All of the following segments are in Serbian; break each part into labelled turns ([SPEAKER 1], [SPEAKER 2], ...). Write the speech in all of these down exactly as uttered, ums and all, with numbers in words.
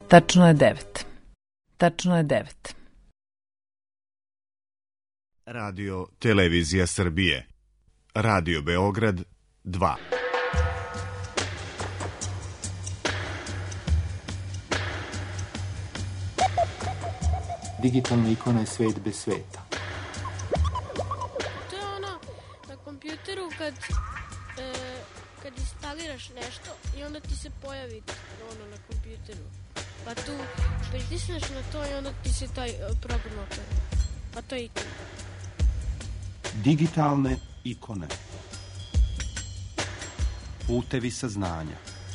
[SPEAKER 1] Tačno je devet. Tačno je devet.
[SPEAKER 2] Radio Televizija Srbije. Radio Beograd dva.
[SPEAKER 3] Digitalna ikona je svet bez sveta.
[SPEAKER 4] To je ono na kompjuteru kad, e, kad instaliraš nešto i onda ti se pojavi ono na kompjuteru. Pa tu pritisneš na to i onda ti se taj program otvori. Pa to je ikona.
[SPEAKER 3] Digitalne ikone. Putevi saznanja.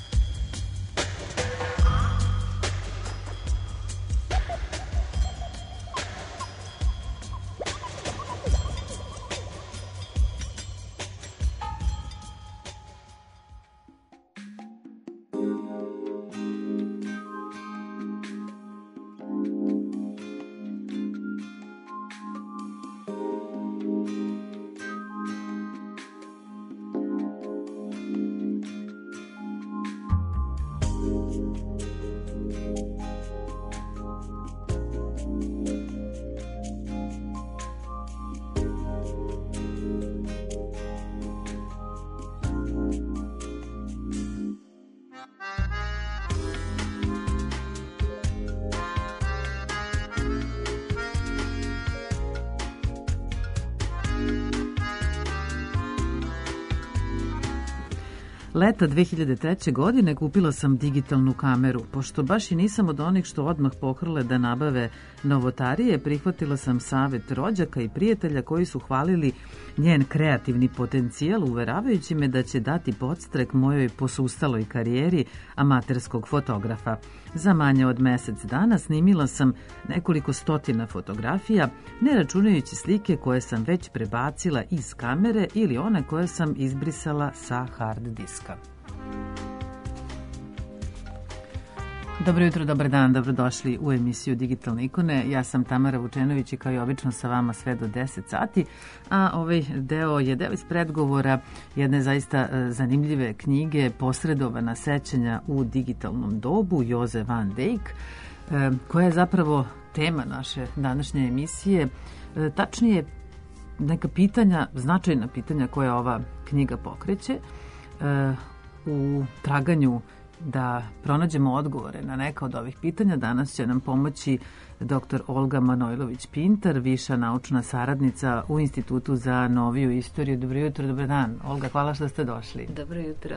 [SPEAKER 1] Leta dve hiljade treće. godine kupila sam digitalnu kameru. Pošto baš i nisam od onih što odmah pohrle da nabave novotarije, prihvatila sam savet rođaka i prijatelja koji su hvalili njen kreativni potencijal, uveravajući me da će dati podstrek mojoj posustaloj karijeri amaterskog fotografa. Za manje od mesec dana snimila sam nekoliko stotina fotografija, ne računajući slike koje sam već prebacila iz kamere ili one koje sam izbrisala sa hard diska. Dobro jutro, dobar dan, dobrodošli u emisiju Digitalne ikone. Ja sam Tamara Vučenović i kao i obično sa vama sve do deset sati, a ovaj deo je deo iz predgovora jedne zaista zanimljive knjige Posredovana sećanja u digitalnom dobu Joze van Dijk, koja je zapravo tema naše današnje emisije, tačnije neka pitanja, značajna pitanja koje ova knjiga pokreće u traganju da pronađemo odgovore na neka od ovih pitanja. Danas će nam pomoći dr. Olga Manojlović-Pintar, viša naučna saradnica u Institutu za noviju istoriju. Dobro jutro, dobar dan. Olga, hvala što ste došli.
[SPEAKER 5] Dobro jutro.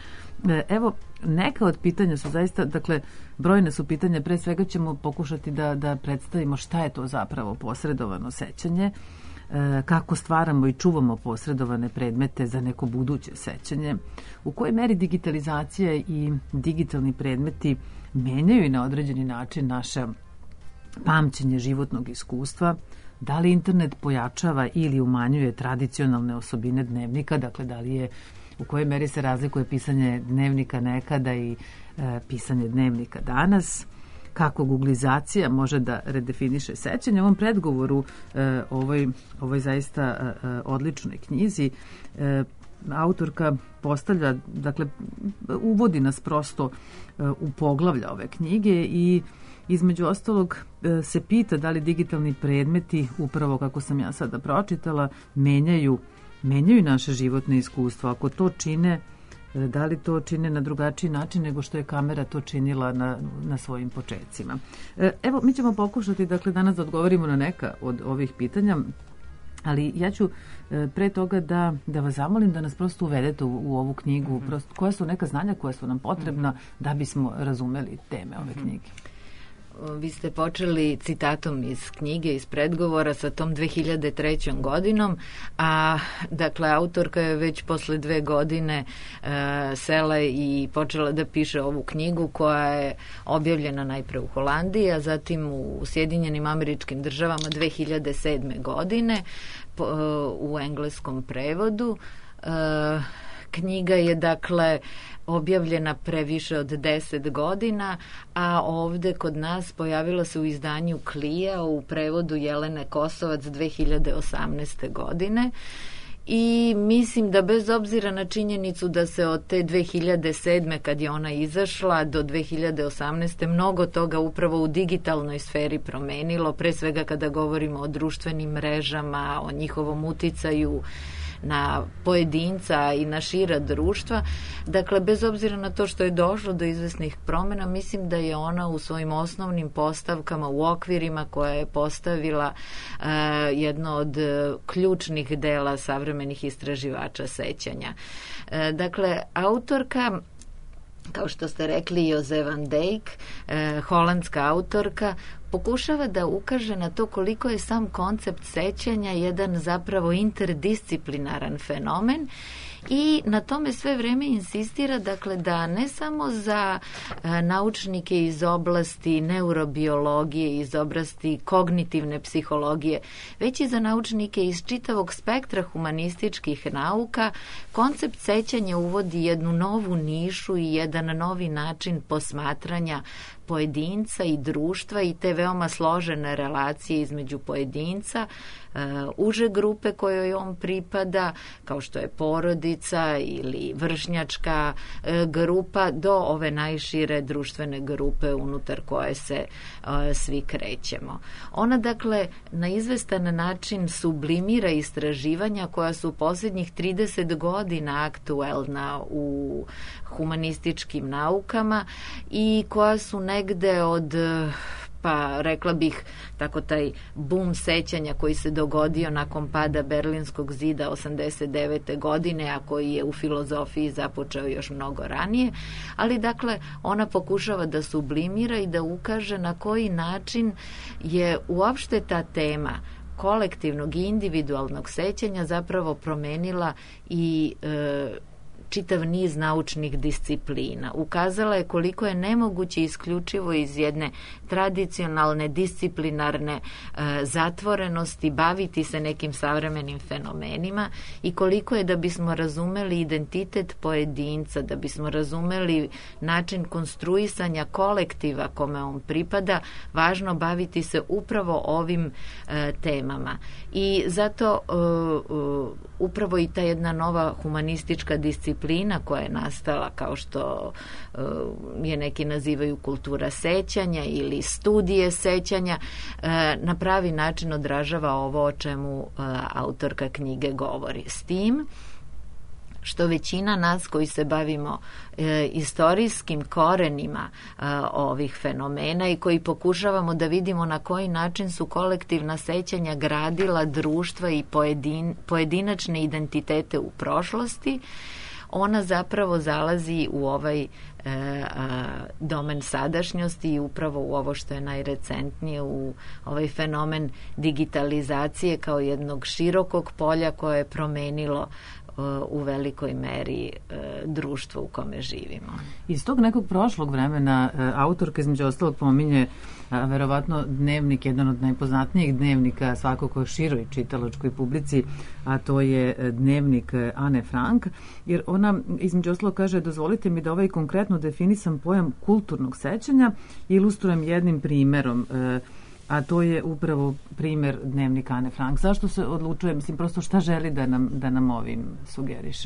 [SPEAKER 1] Evo, neka od pitanja su zaista, dakle, brojne su pitanja. Pre svega ćemo pokušati da, da predstavimo šta je to zapravo posredovano sećanje, kako stvaramo i čuvamo posredovane predmete za neko buduće sećanje, u kojoj meri digitalizacija i digitalni predmeti menjaju i na određeni način naše pamćenje životnog iskustva, da li internet pojačava ili umanjuje tradicionalne osobine dnevnika, dakle da li je, u kojoj meri se razlikuje pisanje dnevnika nekada i e, pisanje dnevnika danas, kako googlizacija može da redefiniše sećanje. U ovom predgovoru e, ovoj, ovoj zaista e, odličnoj knjizi e, autorka postavlja, dakle, uvodi nas prosto e, u poglavlja ove knjige i između ostalog e, se pita da li digitalni predmeti, upravo kako sam ja sada pročitala, menjaju, menjaju naše životne iskustvo. Ako to čine, da li to čine na drugačiji način nego što je kamera to činila na, na svojim počecima. Evo, mi ćemo pokušati, dakle, danas da odgovorimo na neka od ovih pitanja, ali ja ću pre toga da, da vas zamolim da nas prosto uvedete u, u ovu knjigu, mm-hmm. prosto, koja su neka znanja koja su nam potrebna mm-hmm. da bismo razumeli teme ove mm-hmm. knjige.
[SPEAKER 5] Vi ste počeli citatom iz knjige, iz predgovora sa tom dve hiljade trećom. godinom, a dakle autorka je već posle dve godine e, sela i počela da piše ovu knjigu koja je objavljena najpre u Holandiji, a zatim u Sjedinjenim Američkim Državama dve hiljade sedme. godine po, u engleskom prevodu. E, knjiga je dakle objavljena pre više od deset godina, a ovde kod nas pojavila se u izdanju Klija u prevodu Jelene Kosovac dve hiljade osamnaeste. godine i mislim da bez obzira na činjenicu da se od te dve hiljade sedme kad je ona izašla do dve hiljade osamnaeste mnogo toga upravo u digitalnoj sferi promenilo, pre svega kada govorimo o društvenim mrežama, o njihovom uticaju na pojedinca i na šira društva. Dakle, bez obzira na to što je došlo do izvesnih promjena, mislim da je ona u svojim osnovnim postavkama, u okvirima koje je postavila uh, jedno od uh, ključnih dela savremenih istraživača sećanja. Uh, dakle, autorka, kao što ste rekli, Joze van Dijk, eh, holandska autorka, pokušava da ukaže na to koliko je sam koncept sećanja jedan zapravo interdisciplinaran fenomen i na tome sve vreme insistira, dakle, da ne samo za e, naučnike iz oblasti neurobiologije, iz oblasti kognitivne psihologije, već i za naučnike iz čitavog spektra humanističkih nauka, koncept sećanja uvodi jednu novu nišu i jedan novi način posmatranja pojedinca i društva i te veoma složene relacije između pojedinca, uh, uže grupe kojoj on pripada, kao što je porodica ili vršnjačka uh, grupa, do ove najšire društvene grupe unutar koje se uh, svi krećemo. Ona, dakle, na izvestan način sublimira istraživanja koja su posljednjih trideset godina aktuelna u humanističkim naukama i koja su negde od, pa rekla bih tako, taj bum sećanja koji se dogodio nakon pada Berlinskog zida osamdeset devete godine, a koji je u filozofiji započeo još mnogo ranije, ali dakle ona pokušava da sublimira i da ukaže na koji način je uopšte ta tema kolektivnog i individualnog sećanja zapravo promenila i e, čitav niz naučnih disciplina. Ukazala je koliko je nemoguće isključivo iz jedne tradicionalne, disciplinarne e, zatvorenosti baviti se nekim savremenim fenomenima i koliko je, da bismo razumeli identitet pojedinca, da bismo razumeli način konstruisanja kolektiva kome on pripada, važno baviti se upravo ovim e, temama. I zato e, e, upravo i ta jedna nova humanistička disciplina koja je nastala, kao što uh, je neki nazivaju kultura sećanja ili studije sećanja, uh, na pravi način odražava ovo o čemu uh, autorka knjige govori. S tim što većina nas koji se bavimo e, istorijskim korenima e, ovih fenomena i koji pokušavamo da vidimo na koji način su kolektivna sećanja gradila društva i pojedin, pojedinačne identitete u prošlosti, ona zapravo zalazi u ovaj e, a, domen sadašnjosti i upravo u ovo što je najrecentnije, u ovaj fenomen digitalizacije kao jednog širokog polja koje je promenilo u velikoj meri e, društvo u kome živimo.
[SPEAKER 1] Iz tog nekog prošlog vremena e, autorka između ostalog pominje a, verovatno dnevnik, jedan od najpoznatnijih dnevnika svakako široj čitalačkoj publici, a to je dnevnik Ane Frank, jer ona između ostalog kaže: dozvolite mi da ovaj konkretno definisan pojam kulturnog sećanja ilustrujem jednim primerom, e, a to je upravo primjer dnevnika Ane Frank. Zašto se odlučuje, mislim, prosto šta želi da nam, da nam ovim sugeriše?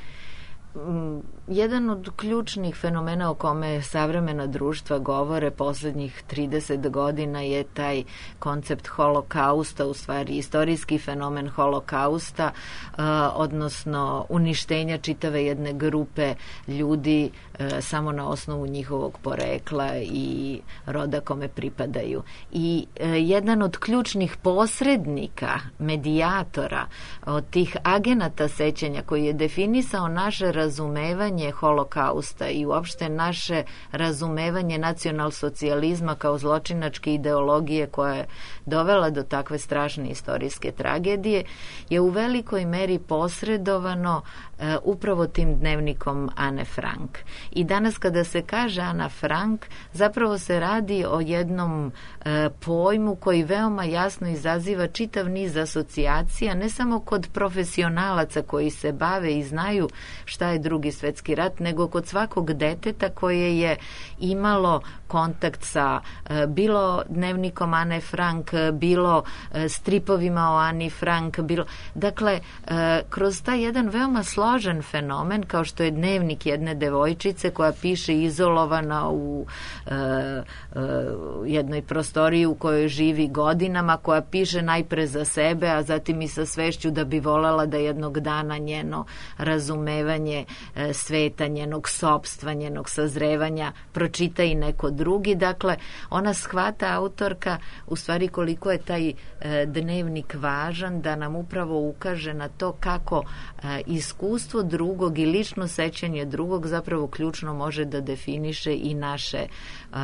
[SPEAKER 5] Jedan od ključnih fenomena o kome savremena društva govore posljednjih trideset godina je taj koncept holokausta, u stvari istorijski fenomen holokausta, odnosno uništenja čitave jedne grupe ljudi samo na osnovu njihovog porekla i roda kome pripadaju. I jedan od ključnih posrednika, medijatora od tih agenata sećanja koji je definisao naše razumevanje holokausta i uopšte naše razumevanje nacionalsocijalizma kao zločinačke ideologije koja je dovela do takve strašne istorijske tragedije, je u velikoj meri posredovano e, upravo tim dnevnikom Ane Frank. I danas kada se kaže Ana Frank, zapravo se radi o jednom e, pojmu koji veoma jasno izaziva čitav niz asocijacija, ne samo kod profesionalaca koji se bave i znaju šta je Drugi svjetski rat, nego kod svakog deteta koje je imalo kontakt sa e, bilo dnevnikom Ane Frank, bilo e, stripovima o Ani Frank, bilo, dakle, e, kroz taj jedan veoma složen fenomen, kao što je dnevnik jedne devojčice koja piše izolovana u e, e, jednoj prostoriji u kojoj živi godinama, koja piše najpre za sebe, a zatim i sa svešću da bi voljela da jednog dana njeno razumevanje e, sveta, njenog sopstva, njenog sazrevanja pročita i neko drugi. Dakle, ona shvata, autorka, u stvari koliko je taj e, dnevnik važan da nam upravo ukaže na to kako e, iskustvo drugog i lično sećanje drugog zapravo ključno može da definiše i naše e,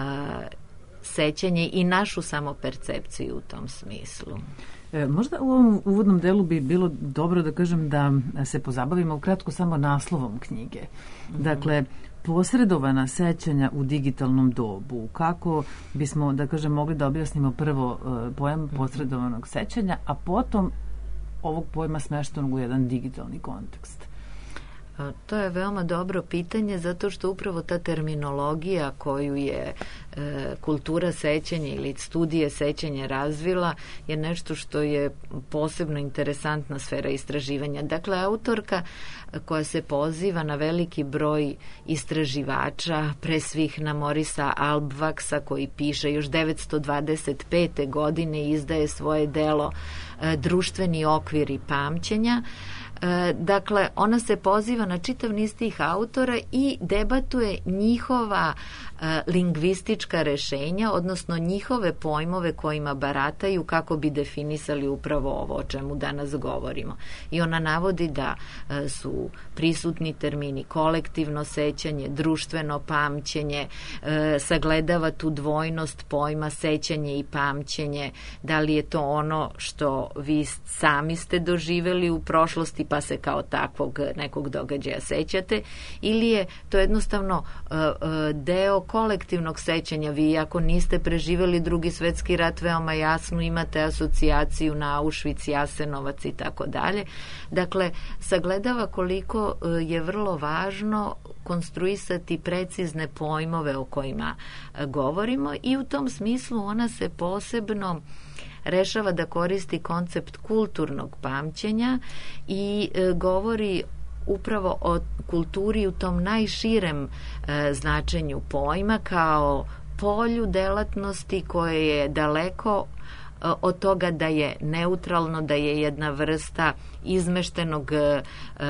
[SPEAKER 5] sećanje i našu samopercepciju u tom smislu.
[SPEAKER 1] E, možda u ovom uvodnom delu bi bilo dobro da kažem da se pozabavimo ukratko samo naslovom knjige. Mm-hmm. Dakle, posredovana sećanja u digitalnom dobu. Kako bismo, da kažem, mogli da objasnimo prvo e, pojam posredovanog sećanja, a potom ovog pojma smeštenog u jedan digitalni kontekst?
[SPEAKER 5] To je veoma dobro pitanje, zato što upravo ta terminologija koju je e, kultura sećanja ili studije sećanja razvila je nešto što je posebno interesantna sfera istraživanja. Dakle, autorka koja se poziva na veliki broj istraživača, pre svih na Morisa Albvaksa, koji piše još devetsto dvadeset pete. godine, izdaje svoje delo e, Društveni okviri pamćenja. Dakle, ona se poziva na čitav niz tih autora i debatuje njihova e, lingvistička rešenja, odnosno njihove pojmove kojima barataju kako bi definisali upravo ovo o čemu danas govorimo. I ona navodi da e, su prisutni termini kolektivno sećanje, društveno pamćenje, e, sagledava tu dvojnost pojma sećanje i pamćenje, da li je to ono što vi sami ste doživeli u prošlosti pa se kao takvog nekog događaja sećate, ili je to jednostavno uh, uh, deo kolektivnog sećanja. Vi ako niste preživeli Drugi svjetski rat, veoma jasno imate asocijaciju na Auschwitz, Jasenovac i tako dalje. Dakle, sagledava koliko uh, je vrlo važno konstruisati precizne pojmove o kojima uh, govorimo i u tom smislu ona se posebno rešava da koristi koncept kulturnog pamćenja i e, govori upravo o kulturi u tom najširem e, značenju pojma kao polju delatnosti koje je daleko od toga da je neutralno, da je jedna vrsta izmeštenog e,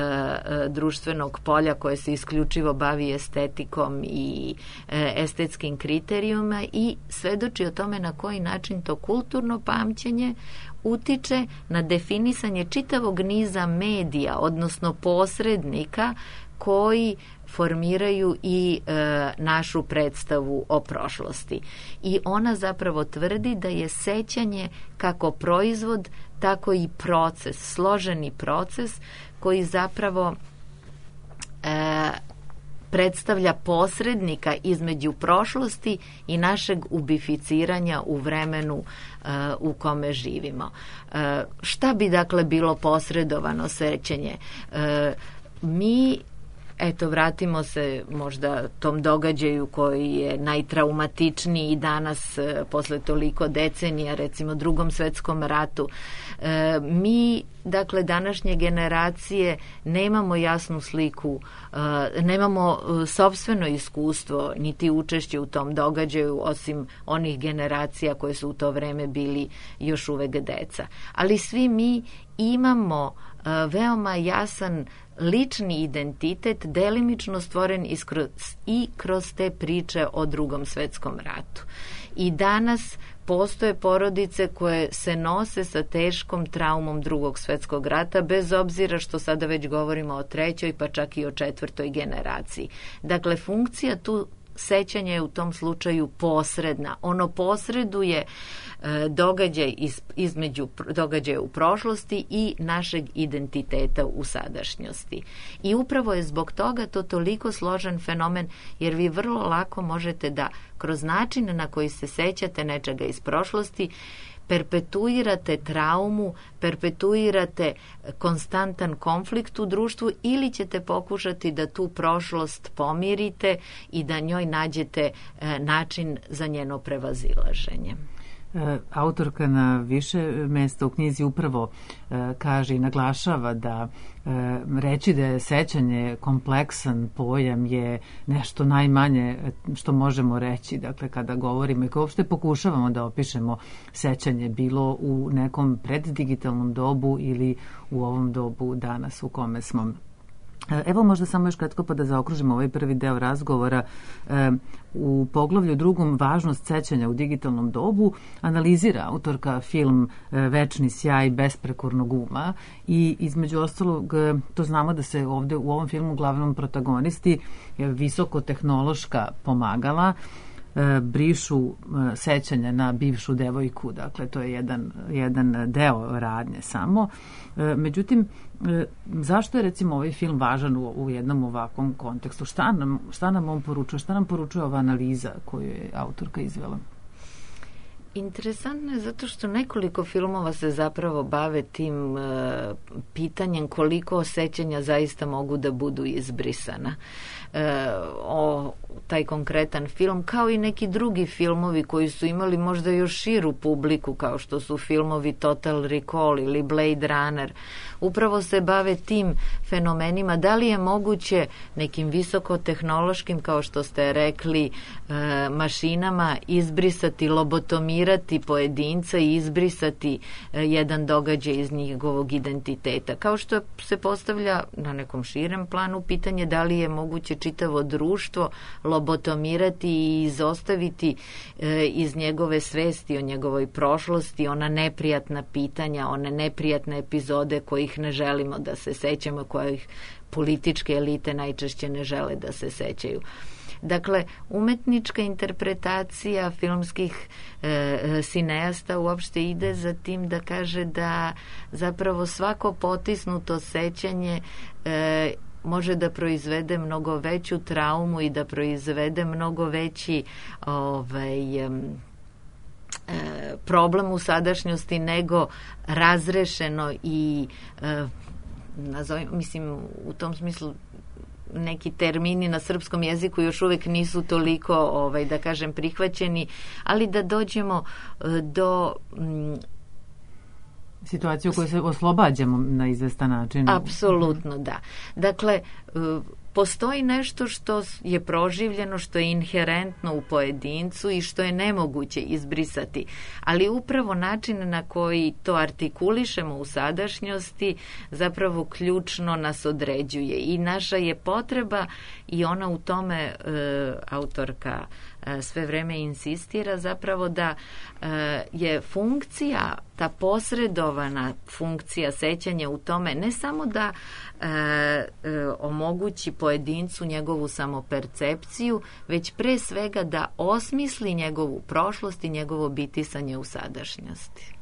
[SPEAKER 5] e, društvenog polja koje se isključivo bavi estetikom i e, estetskim kriterijuma i svedoči o tome na koji način to kulturno pamćenje utiče na definisanje čitavog niza medija, odnosno posrednika koji formiraju i e, našu predstavu o prošlosti. I ona zapravo tvrdi da je sećanje kako proizvod, tako i proces, složeni proces koji zapravo e, predstavlja posrednika između prošlosti i našeg ubificiranja u vremenu uh, u kome živimo. Uh, šta bi dakle bilo posredovano sećanje? Uh, mi Eto, vratimo se možda tom događaju koji je najtraumatičniji i danas posle toliko decenija, recimo Drugom svjetskom ratu. E, mi, dakle, današnje generacije nemamo jasnu sliku, e, nemamo sopstveno iskustvo niti učešće u tom događaju, osim onih generacija koje su u to vreme bili još uvek deca. Ali svi mi imamo e, veoma jasan lični identitet, delimično stvoren iskroz, i kroz te priče o Drugom svjetskom ratu. I danas postoje porodice koje se nose sa teškom traumom Drugog svjetskog rata, bez obzira što sada već govorimo o trećoj, pa čak i o četvrtoj generaciji. Dakle, funkcija tu sećanje je u tom slučaju posredna. Ono posreduje e, događaj iz, između događaja u prošlosti i našeg identiteta u sadašnjosti. I upravo je zbog toga to toliko složen fenomen, jer vi vrlo lako možete da kroz način na koji se sećate nečega iz prošlosti perpetuirate traumu, perpetuirate konstantan konflikt u društvu ili ćete pokušati da tu prošlost pomirite i da njoj nađete način za njeno prevazilaženje.
[SPEAKER 1] Autorka na više mesta u knjizi upravo e, kaže i naglašava da e, reći da je sećanje kompleksan pojam je nešto najmanje što možemo reći, dakle kada govorimo i kao uopšte pokušavamo da opišemo sećanje bilo u nekom preddigitalnom dobu ili u ovom dobu danas u kome smo. Evo možda samo još kratko pa da zaokružimo ovaj prvi deo razgovora. E, u poglavlju drugom važnost sećanja u digitalnom dobu analizira autorka film e, Večni sjaj besprekornog uma i između ostalog e, to znamo da se ovde u ovom filmu uglavnom protagonisti e, visokotehnološka pomagala e, brišu e, sećanja na bivšu devojku, dakle to je jedan, jedan deo radnje samo. E, međutim, E, zašto je recimo ovaj film važan u, u jednom ovakvom kontekstu? Šta nam, šta nam on poručuje? Šta nam poručuje ova analiza koju je autorka izvela?
[SPEAKER 5] Interesantno je zato što nekoliko filmova se zapravo bave tim e, pitanjem koliko sećanja zaista mogu da budu izbrisana. E, o, taj konkretan film, kao i neki drugi filmovi koji su imali možda još širu publiku, kao što su filmovi Total Recall ili Blade Runner, upravo se bave tim fenomenima. Da li je moguće nekim visokotehnološkim, kao što ste rekli, e, mašinama izbrisati, lobotomirati pojedinca i izbrisati e, jedan događaj iz njegovog identiteta. Kao što se postavlja na nekom širem planu pitanje da li je moguće čitavo društvo lobotomirati i izostaviti e, iz njegove svesti o njegovoj prošlosti, ona neprijatna pitanja, one neprijatne epizode kojih ne želimo da se sećamo, kojih političke elite najčešće ne žele da se sećaju. Dakle, umetnička interpretacija filmskih e, sineasta uopšte ide za tim da kaže da zapravo svako potisnuto sećanje e, može da proizvede mnogo veću traumu i da proizvede mnogo veći ovaj, e, problem u sadašnjosti nego razrešeno i e, nazovim, mislim u tom smislu neki termini na srpskom jeziku još uvek nisu toliko ovaj, da kažem prihvaćeni, ali da dođemo do m,
[SPEAKER 1] situaciju u kojoj se oslobađamo na izvestan način.
[SPEAKER 5] Apsolutno, da. Dakle, postoji nešto što je proživljeno, što je inherentno u pojedincu i što je nemoguće izbrisati, ali upravo način na koji to artikulišemo u sadašnjosti zapravo ključno nas određuje i naša je potreba i ona u tome e, autorka e, sve vreme insistira zapravo da e, je funkcija, ta posredovana funkcija sećanja u tome ne samo da e, e, omogući pojedincu njegovu samopercepciju, već pre svega da osmisli njegovu prošlost i njegovo bitisanje u sadašnjosti.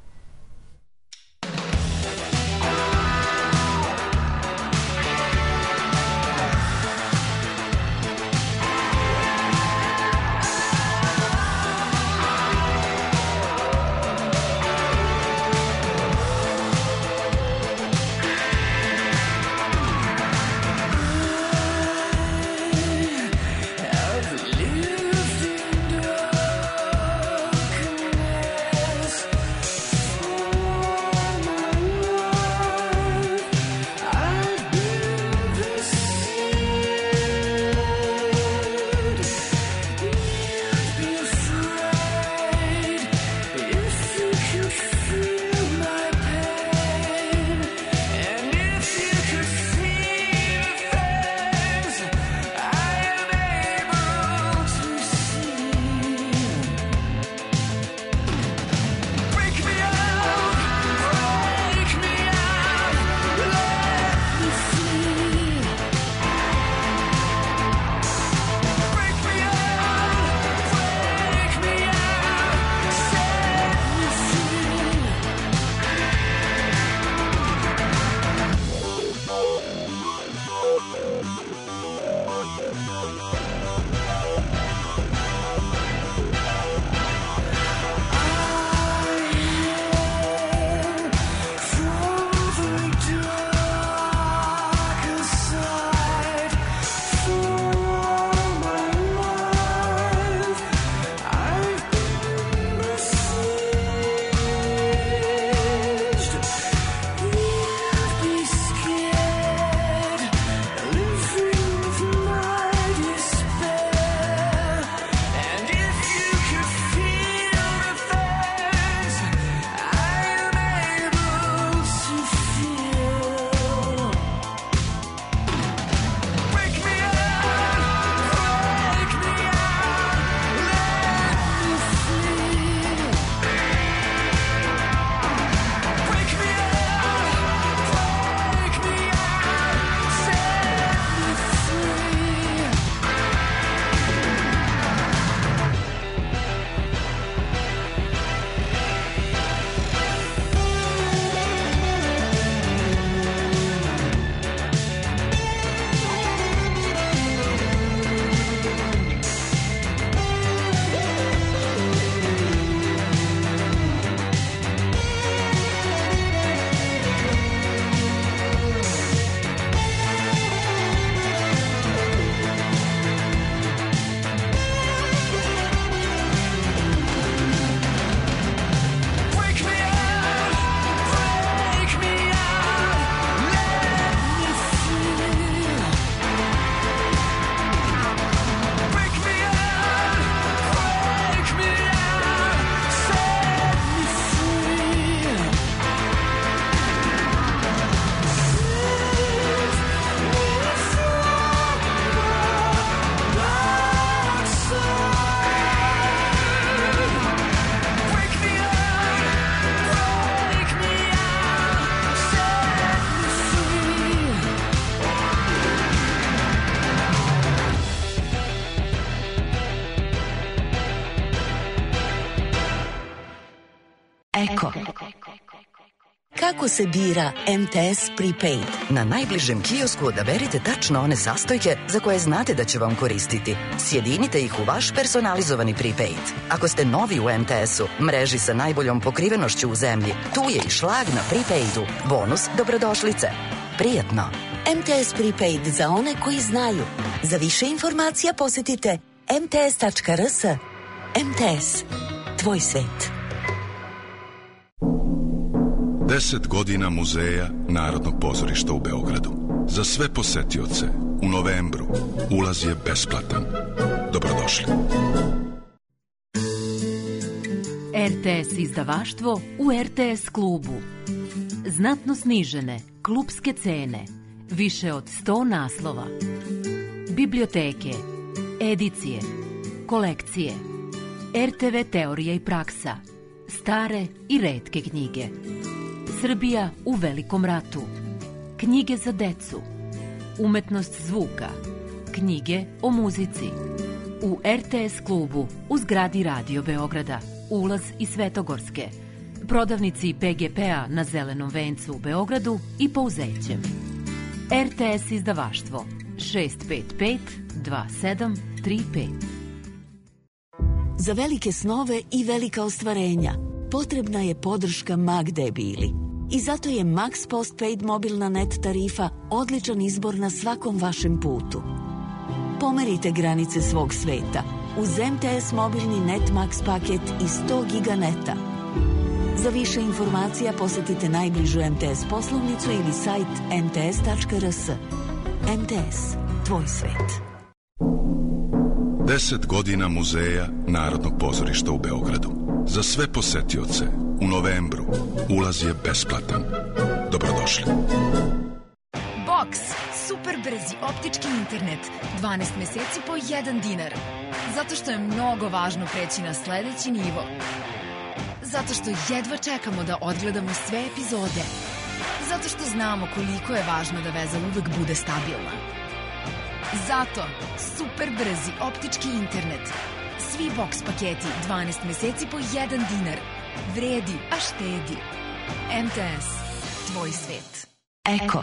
[SPEAKER 6] Eko. Kako se bira M T S Prepaid?
[SPEAKER 7] Na najbližem kiosku odaberite tačno one sastojke za koje znate da će vam koristiti. Sjedinite ih u vaš personalizovani prepaid. Ako ste novi u M T S-u, mreži sa najboljom pokrivenošću u zemlji, tu je i šlag na prepaidu. Bonus dobrodošlice. Prijatno.
[SPEAKER 6] M T S Prepaid za one koji znaju. Za više informacija posjetite em te es tačka er es. M T S. Tvoj svet.
[SPEAKER 8] Deset godina Muzeja Narodnog pozorišta u Beogradu. Za sve posetioce u novembru ulaz je besplatan. Dobrodošli.
[SPEAKER 9] R T S izdavaštvo u R T S klubu. Znatno snižene klubske cene. Više od sto naslova. Biblioteke, edicije, kolekcije, R T V teorija i praksa, stare i retke knjige. Srbija u velikom ratu. Knjige za decu. Umetnost zvuka. Knjige o muzici. U R T S klubu u zgradi Radio Beograda. Ulaz iz Svetogorske. Prodavnici P G P-a na Zelenom vencu u Beogradu i Pouzećem. R T S izdavaštvo šest pet pet dva sedam tri pet.
[SPEAKER 6] Za velike snove i velika ostvarenja potrebna je podrška Magde Bili. I zato je Max Postpaid mobilna net tarifa odličan izbor na svakom vašem putu. Pomerite granice svog sveta uz M T S mobilni Net Max paket i sto giga neta. Za više informacija posjetite najbližu M T S poslovnicu ili sajt em te es tačka er es. M T S. Tvoj svet.
[SPEAKER 8] Deset godina Muzeja Narodnog pozorišta u Beogradu. Za sve posetioce u novembru ulaz je besplatan. Dobrodošli.
[SPEAKER 10] Box. Super brzi optički internet. dvanaest meseci po jedan dinar. Zato što je mnogo važno preći na sledeći nivo. Zato što jedva čekamo da odgledamo sve epizode. Zato što znamo koliko je važno da veza uvek bude stabilna. Zato super brzi optički internet. Svi box paketi dvanaest meseci po jedan dinar. Vredi, a štedi. M T S. Tvoj svet.
[SPEAKER 6] Eko.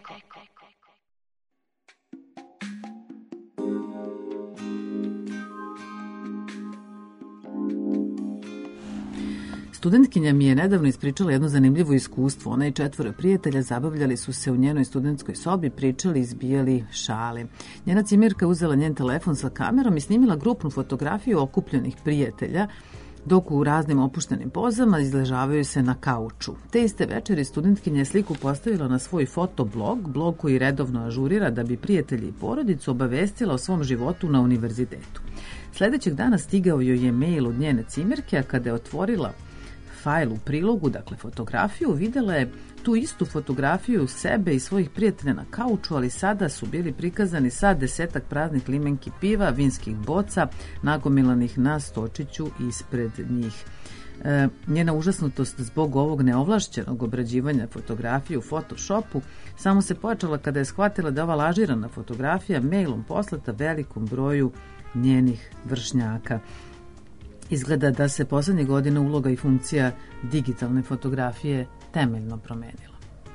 [SPEAKER 1] Studentkinja mi je nedavno ispričala jedno zanimljivo iskustvo. Ona i četvoro prijatelja zabavljali su se u njenoj studentskoj sobi, pričali, izbijali šale. Njena cimirka uzela njen telefon sa kamerom i snimila grupnu fotografiju okupljenih prijatelja, dok u raznim opuštenim pozama izležavaju se na kauču. Te iste večeri studentkinja je sliku postavila na svoj fotoblog, blog koji redovno ažurira da bi prijatelji i porodicu obavestila o svom životu na univerzitetu. Sledećeg dana stigao joj je mail od njene cimirke, a kada je otvorila fajl u prilogu, dakle fotografiju, videla je tu istu fotografiju sebe i svojih prijatelja na kauču, ali sada su bili prikazani sa desetak praznih limenki piva, vinskih boca, nagomilanih na stočiću ispred njih. E, njena užasnutost zbog ovog neovlašćenog obrađivanja fotografije u Photoshopu samo se pojačala kada je shvatila da ova lažirana fotografija mailom poslata velikom broju njenih vršnjaka. Izgleda da se poslednje godine uloga i funkcija digitalne fotografije temeljno promenila.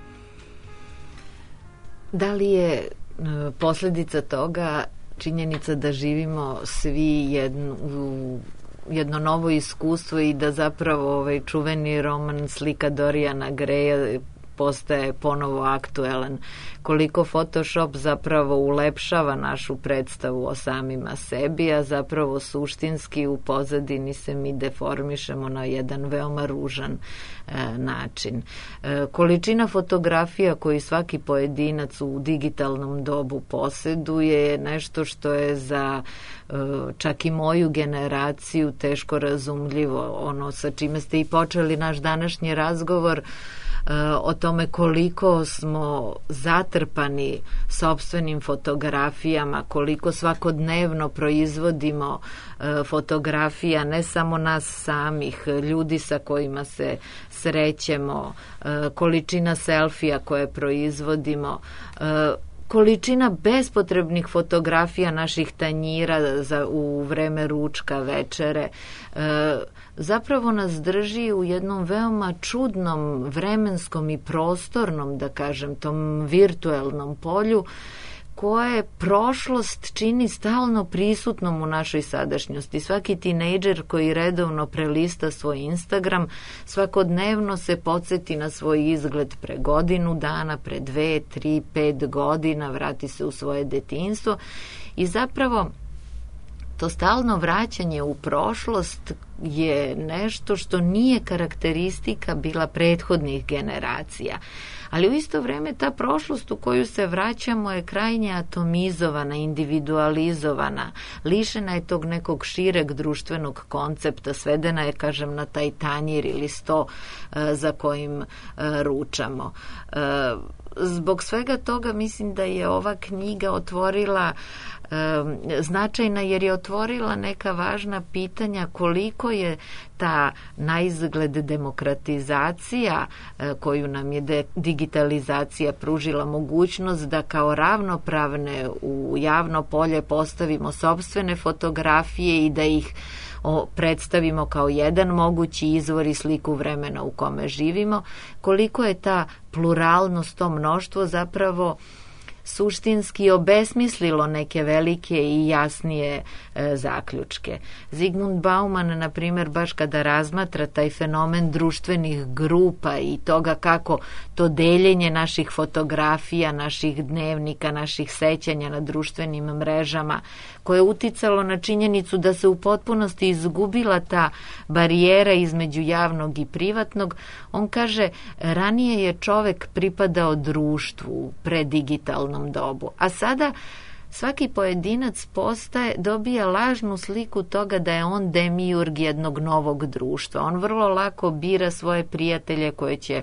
[SPEAKER 5] Da li je posledica toga činjenica da živimo svi jedno, u jedno novo iskustvo i da zapravo ovaj čuveni roman Slika Dorijana Greja postaje ponovo aktuelan, koliko Photoshop zapravo ulepšava našu predstavu o samima sebi, a zapravo suštinski u pozadini se mi deformišemo na jedan veoma ružan e, način. E, količina fotografija koju svaki pojedinac u digitalnom dobu poseduje je nešto što je za e, čak i moju generaciju teško razumljivo, ono sa čime ste i počeli naš današnji razgovor, o tome koliko smo zatrpani sopstvenim fotografijama, koliko svakodnevno proizvodimo fotografija ne samo nas samih, ljudi sa kojima se srećemo, količina selfija koje proizvodimo, količina bespotrebnih fotografija naših tanjira za, u vreme ručka, večere, e, zapravo nas drži u jednom veoma čudnom vremenskom i prostornom, da kažem, tom virtuelnom polju, koje prošlost čini stalno prisutnom u našoj sadašnjosti. Svaki tinejdžer koji redovno prelista svoj Instagram svakodnevno se podsjeti na svoj izgled pre godinu dana, pre dve, tri, pet godina, vrati se u svoje detinjstvo i zapravo to stalno vraćanje u prošlost je nešto što nije karakteristika bila prethodnih generacija. Ali u isto vrijeme ta prošlost u koju se vraćamo je krajnje atomizovana, individualizovana, lišena je tog nekog šireg društvenog koncepta, svedena je, kažem, na taj tanjir ili sto e, za kojim e, ručamo. E, zbog svega toga mislim da je ova knjiga otvorila značajna jer je otvorila neka važna pitanja koliko je ta naizgled demokratizacija koju nam je digitalizacija pružila mogućnost da kao ravnopravne u javno polje postavimo sopstvene fotografije i da ih predstavimo kao jedan mogući izvor i sliku vremena u kome živimo, koliko je ta pluralnost, to mnoštvo zapravo suštinski obesmislilo neke velike i jasnije e, zaključke. Zygmunt Bauman, na primjer, baš kada razmatra taj fenomen društvenih grupa i toga kako to deljenje naših fotografija, naših dnevnika, naših sećanja na društvenim mrežama, koje je uticalo na činjenicu da se u potpunosti izgubila ta barijera između javnog i privatnog, on kaže, ranije je čovek pripadao društvu pre digitalnom dobu, a sada svaki pojedinac postaje, dobija lažnu sliku toga da je on demiurg jednog novog društva. On vrlo lako bira svoje prijatelje koje će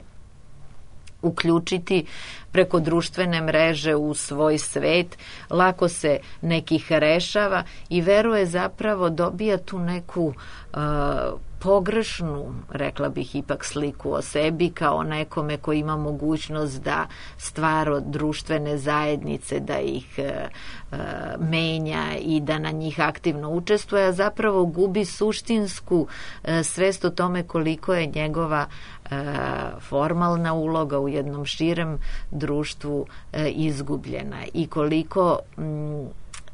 [SPEAKER 5] uključiti preko društvene mreže u svoj svet, lako se nekih rešava i veruje zapravo, dobija tu neku uh, pogrešnu, rekla bih ipak, sliku o sebi kao nekome koji ima mogućnost da stvara društvene zajednice, da ih e, e, menja i da na njih aktivno učestvuje, a zapravo gubi suštinsku e, svest o tome koliko je njegova e, formalna uloga u jednom širem društvu e, izgubljena i koliko m,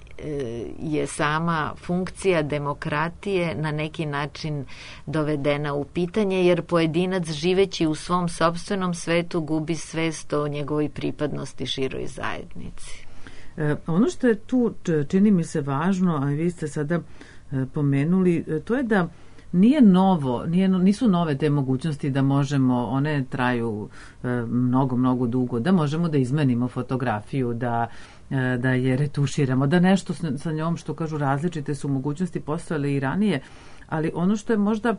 [SPEAKER 5] je sama funkcija demokratije na neki način dovedena u pitanje, jer pojedinac živeći u svom sopstvenom svetu gubi svest o njegovoj pripadnosti široj zajednici.
[SPEAKER 1] E, ono što je tu, čini mi se važno, a vi ste sada e, pomenuli, e, to je da nije novo, nije, nisu nove te mogućnosti da možemo, one traju e, mnogo, mnogo dugo, da možemo da izmenimo fotografiju, da da je retuširamo, da nešto sa njom, što kažu, različite su mogućnosti postojale i ranije, ali ono što je možda,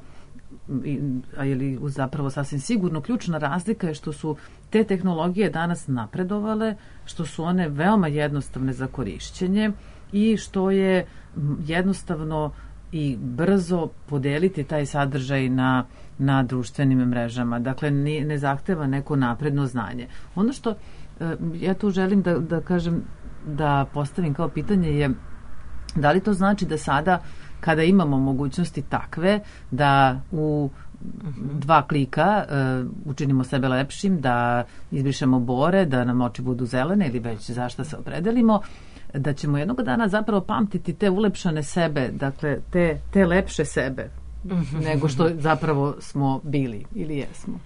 [SPEAKER 1] a je li zapravo sasvim sigurno ključna razlika je što su te tehnologije danas napredovale, što su one veoma jednostavne za korišćenje i što je jednostavno i brzo podeliti taj sadržaj na, na društvenim mrežama. Dakle, ne, ne zahteva neko napredno znanje. Ono što ja tu želim da, da kažem, da postavim kao pitanje je da li to znači da sada kada imamo mogućnosti takve da u dva klika uh, učinimo sebe lepšim, da izbrišemo bore, da nam oči budu zelene ili već zašta se opredelimo, da ćemo jednog dana zapravo pamtiti te ulepšane sebe, dakle te, te lepše sebe nego što zapravo smo bili ili jesmo.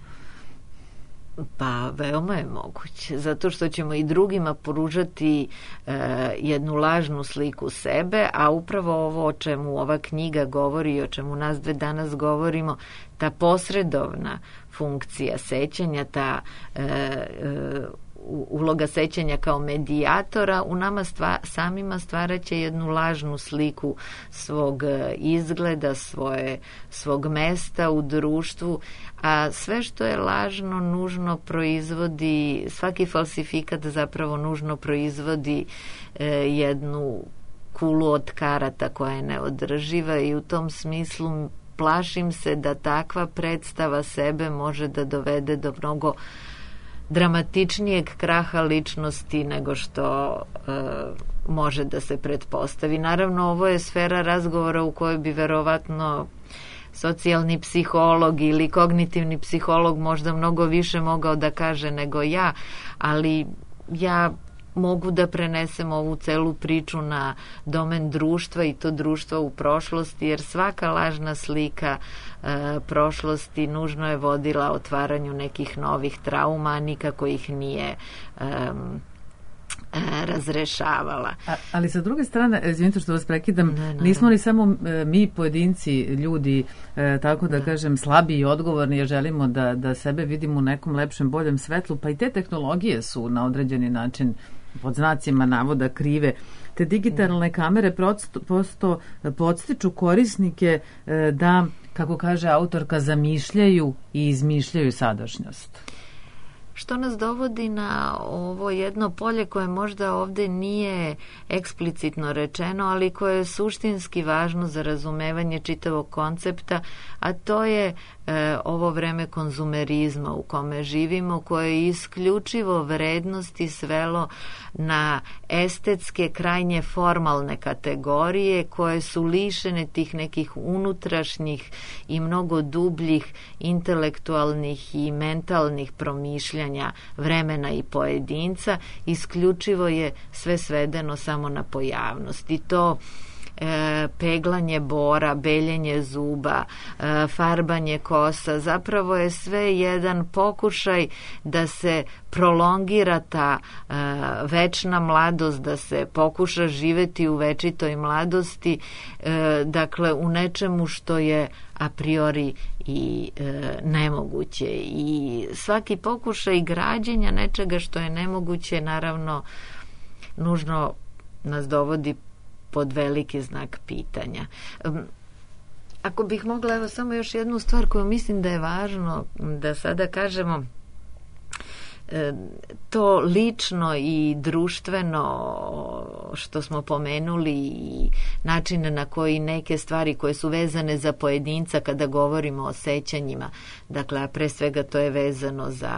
[SPEAKER 5] Pa veoma je moguće, zato što ćemo i drugima pružati e, jednu lažnu sliku sebe, a upravo ovo o čemu ova knjiga govori i o čemu nas dve danas govorimo, ta posredovna funkcija sećanja, ta e, e, uloga sećanja kao medijatora u nama stva, samima stvaraće jednu lažnu sliku svog izgleda, svoje, svog mesta u društvu, a sve što je lažno nužno proizvodi, svaki falsifikat zapravo nužno proizvodi e, jednu kulu od karata koja je neodrživa i u tom smislu plašim se da takva predstava sebe može da dovede do mnogo dramatičnijeg kraha ličnosti nego što e, može da se pretpostavi. Naravno, ovo je sfera razgovora u kojoj bi verovatno socijalni psiholog ili kognitivni psiholog možda mnogo više mogao da kaže nego ja, ali ja mogu da prenesem ovu celu priču na domen društva i to društva u prošlosti, jer svaka lažna slika e, prošlosti nužno je vodila otvaranju nekih novih trauma, a nikako ih nije e, razrešavala.
[SPEAKER 1] A, ali sa druge strane, izvinite što vas prekidam,
[SPEAKER 5] ne, ne,
[SPEAKER 1] nismo li samo e, mi pojedinci, ljudi, e, tako da
[SPEAKER 5] ne.
[SPEAKER 1] kažem, slabi i odgovorni, jer želimo da, da sebe vidimo u nekom lepšem, boljem svetlu, pa i te tehnologije su na određeni način pod znacima navoda krive. Te digitalne kamere prosto, prosto podstiču korisnike e, da, kako kaže autorka, zamišljaju i izmišljaju sadašnjost.
[SPEAKER 5] Što nas dovodi na ovo jedno polje koje možda ovde nije eksplicitno rečeno, ali koje je suštinski važno za razumevanje čitavog koncepta, a to je e, ovo vreme konzumerizma u kome živimo, koje je isključivo vrednosti svelo na estetske, krajnje formalne kategorije koje su lišene tih nekih unutrašnjih i mnogo dubljih intelektualnih i mentalnih promišljanja vremena i pojedinca. Isključivo je sve svedeno samo na pojavnost i to e, peglanje bora, beljenje zuba, e, farbanje kosa, zapravo je sve jedan pokušaj da se prolongira ta e, večna mladost, da se pokuša živeti u večitoj mladosti, e, dakle u nečemu što je a priori i e, nemoguće, i svaki pokušaj građenja nečega što je nemoguće naravno nužno nas dovodi pod veliki znak pitanja. Ako bih mogla, evo samo još jednu stvar koju mislim da je važno da sada kažemo, to lično i društveno što smo pomenuli i načine na koji neke stvari koje su vezane za pojedinca kada govorimo o sećanjima, dakle, a pre svega to je vezano za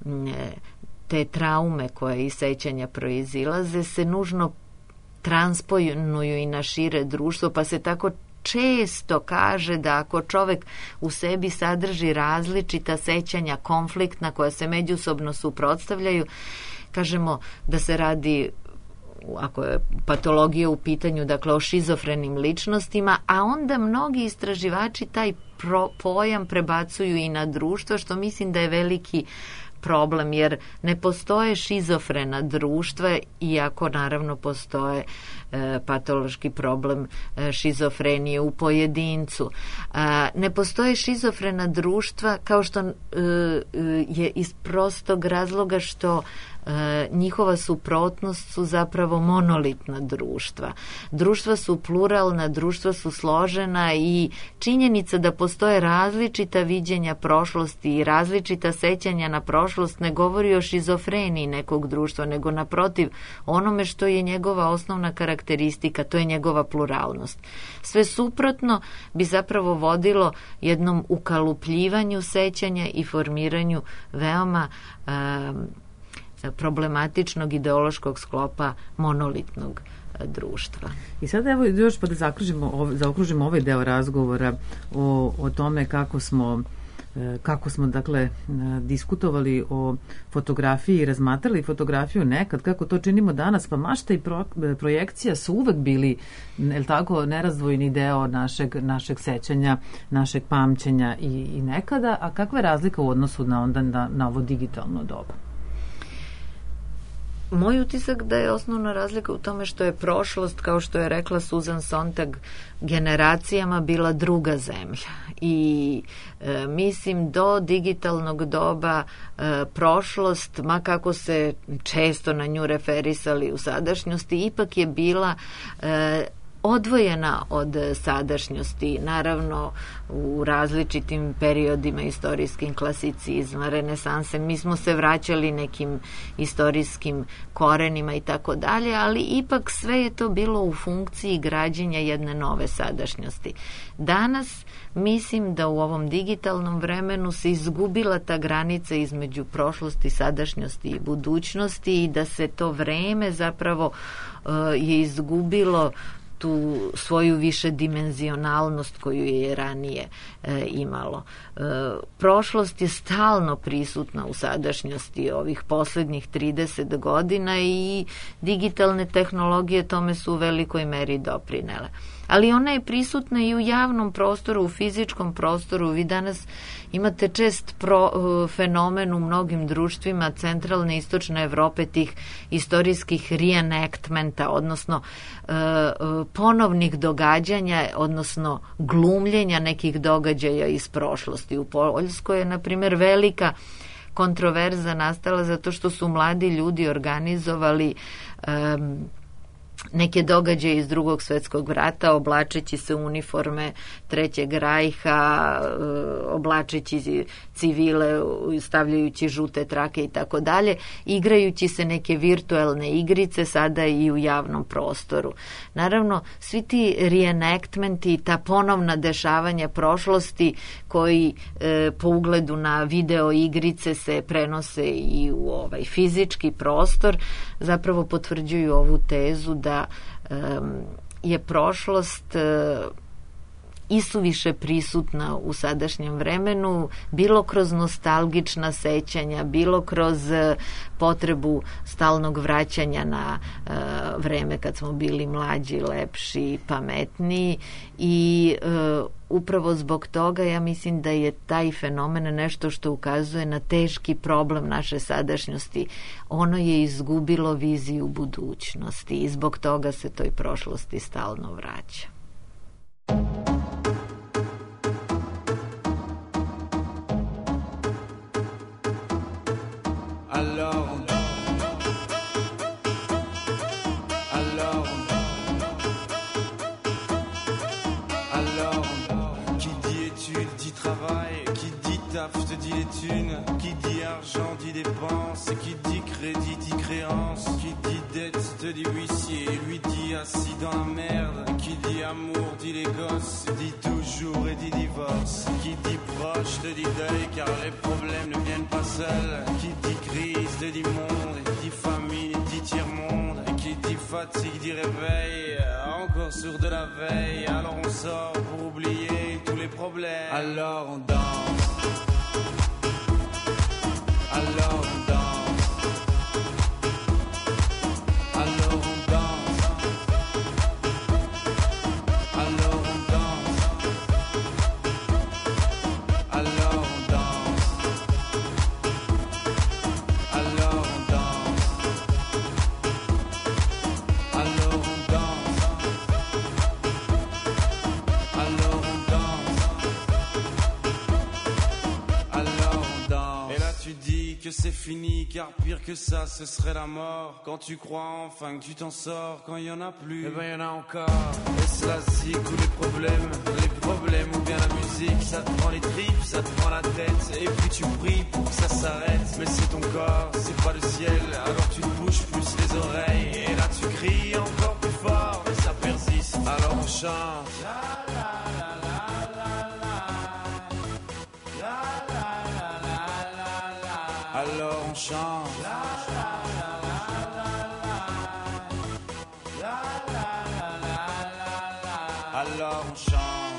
[SPEAKER 5] te traume koje iz sećanja proizilaze, se nužno transponuju i na šire društvo, pa se tako često kaže da ako čovek u sebi sadrži različita sećanja konfliktna koja se međusobno suprotstavljaju, kažemo da se radi, ako je patologija u pitanju, dakle o šizofrenim ličnostima, a onda mnogi istraživači taj pro, pojam prebacuju i na društvo, što mislim da je veliki problem, jer ne postoje šizofrena društva, iako naravno postoje e, patološki problem e, šizofrenije u pojedincu. E, ne postoje šizofrena društva kao što e, je iz prostog razloga što e, njihova suprotnost su zapravo monolitna društva. Društva su pluralna, društva su složena i činjenica da postoje različita viđenja prošlosti i različita sećanja na prošlost ne govori o šizofreniji nekog društva, nego naprotiv onome što je njegova osnovna karakteristika, to je njegova pluralnost. Sve suprotno bi zapravo vodilo jednom ukalupljivanju sećanja i formiranju veoma um, problematičnog ideološkog sklopa monolitnog društva.
[SPEAKER 1] I sada evo još pa da zaokružimo, zaokružimo ovaj deo razgovora o, o tome kako smo kako smo dakle diskutovali o fotografiji i razmatrali fotografiju nekad, kako to činimo danas, pa mašta i pro, projekcija su uvek bili, je li tako, nerazdvojni deo našeg, našeg sećanja, našeg pamćenja i, i nekada, a kakva je razlika u odnosu na onda na, na ovo digitalno doba?
[SPEAKER 5] Moj utisak da je osnovna razlika u tome što je prošlost, kao što je rekla Susan Sontag, generacijama bila druga zemlja i e, mislim do digitalnog doba e, prošlost, ma kako se često na nju referisali u sadašnjosti, ipak je bila e, odvojena od sadašnjosti, naravno u različitim periodima istorijskim klasicizma, renesanse, mi smo se vraćali nekim istorijskim korenima i tako dalje, ali ipak sve je to bilo u funkciji građenja jedne nove sadašnjosti. Danas mislim da u ovom digitalnom vremenu se izgubila ta granica između prošlosti, sadašnjosti i budućnosti i da se to vreme zapravo uh, je izgubilo tu svoju višedimenzionalnost koju je ranije e, imalo. E, prošlost je stalno prisutna u sadašnjosti ovih poslednjih trideset godina i digitalne tehnologije tome su u velikoj meri doprinele. Ali ona je prisutna i u javnom prostoru, u fizičkom prostoru. Vi danas imate čest pro, fenomen u mnogim društvima centralne i istočne Evrope tih istorijskih reenactmenta, odnosno e, ponovnih događanja, odnosno glumljenja nekih događaja iz prošlosti. U Poljskoj je, na primjer, velika kontroverza nastala zato što su mladi ljudi organizovali e, neke događaje iz Drugog svetskog rata, oblačeći se u uniforme Trećeg rajha, oblačeći civile, stavljajući žute trake i tako dalje, igrajući se neke virtuelne igrice sada i u javnom prostoru. Naravno, svi ti reenactmenti i ta ponovna dešavanja prošlosti koji e, po ugledu na video igrice se prenose i u ovaj fizički prostor, zapravo potvrđuju ovu tezu da um, je prošlost uh, isuviše prisutna u sadašnjem vremenu, bilo kroz nostalgična sećanja, bilo kroz uh, potrebu stalnog vraćanja na uh, vreme kad smo bili mlađi, lepši, pametniji i uh, upravo zbog toga ja mislim da je taj fenomen nešto što ukazuje na teški problem naše sadašnjosti. Ono je izgubilo viziju budućnosti i zbog toga se toj prošlosti stalno vraća.
[SPEAKER 11] Alors, alors, alors, qui dit études dit travail, qui dit taf te dit les thunes, qui dit argent dit dépense, qui dit crédit dit créance, qui dit dette te dit huissier, lui dit assis dans la merde, qui dit amour dit les gosses, dit toujours et dit divorce, qui dit proche te dit deuil car les problèmes ne viennent pas seuls, qui dit crise te dit monde, dit famine dit tiers-monde, qui dit fatigue dit réveil, encore sourd de la veille, alors on sort pour oublier tous les problèmes, alors on danse, alors on danse, alors on danse, alors on danse, alors on danse, alors on danse, alors on danse, alors on danse, alors on danse. Et là tu dis que c'est fini car pire que ça ce serait la mort. Quand tu crois enfin que tu t'en sors, quand il y en a plus, eh ben y en a encore. Et cela zig ou les problèmes, les problèmes ou bien la musique, ça te prend les tripes, ça te prend la tête. Et puis tu pries pour que ça s'arrête, mais c'est ton corps, c'est pas le ciel. Alors tu te bouges plus les oreilles, et là tu cries encore plus fort, mais ça persiste. Alors on chante. La, la, la, la, la, la. La, la, la, la, la, la. Alors on chante. La, la, la, la, la, la. La, la, la, la, la, la. Alors on chante.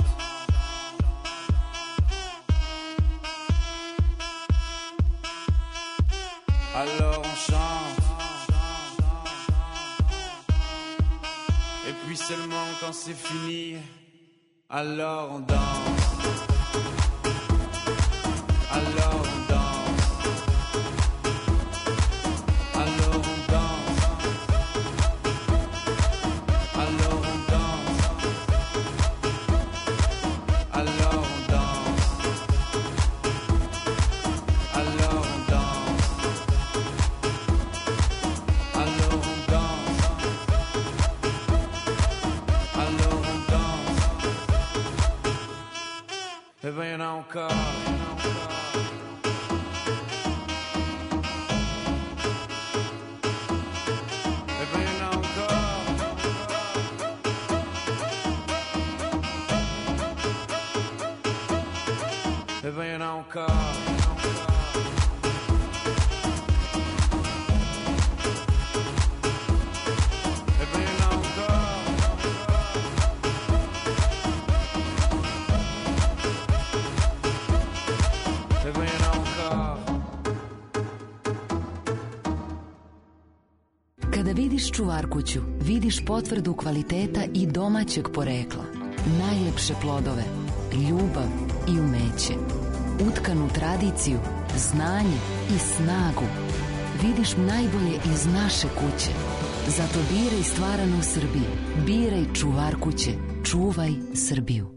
[SPEAKER 11] Alors on chante. Et puis seulement quand c'est fini, alors on danse. Alors on danse. Alors on danse. Alors on danse. Alors on danse. Alors on danse. Alors on danse. Alors encore. Eh ben, y'en a encore. Eh ben, y'en a encore.
[SPEAKER 6] Kada vidiš čuvarkuću, vidiš potvrdu kvaliteta i domaćeg porekla. Najlepše plodove, ljubav i umeće. Utkanu tradiciju, znanje i snagu. Vidiš najbolje iz naše kuće. Zato biraj stvarano u Srbiji. Biraj čuvarkuće. Čuvaj Srbiju.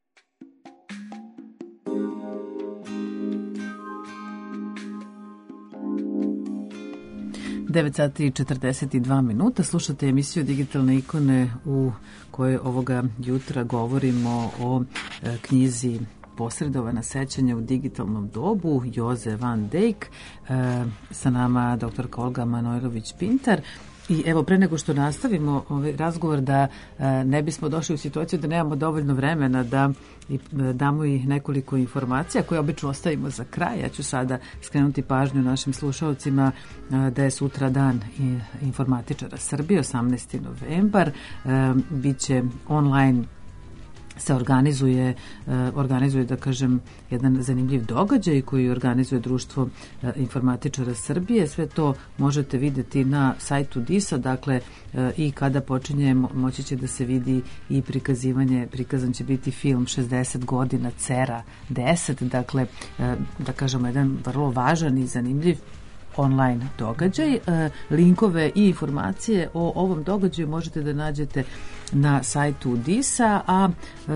[SPEAKER 1] devet sati i četrdeset dva minuta. Slušate emisiju Digitalne ikone u kojoj ovoga jutra govorimo o e, knjizi Posredovana sećanja u digitalnom dobu Joze van Dijk. E, sa nama doktorka Olga Manojlović-Pintar. I evo, pre nego što nastavimo ovaj razgovor, da e, ne bismo došli u situaciju da nemamo dovoljno vremena da i, e, damo i nekoliko informacija koje obično ostavimo za kraj. Ja ću sada skrenuti pažnju našim slušalcima e, da je sutra dan i, informatičara Srbije, osamnaesti novembar. E, biće online se organizuje, organizuje, da kažem, jedan zanimljiv događaj koji organizuje Društvo informatičara Srbije. Sve to možete videti na sajtu disa, dakle i kada počinje moći će da se vidi i prikazivanje, prikazan će biti film šezdeset godina Cera deset, dakle, da kažemo, jedan vrlo važan i zanimljiv online događaj. Linkove i informacije o ovom događaju možete da nađete na sajtu disa, a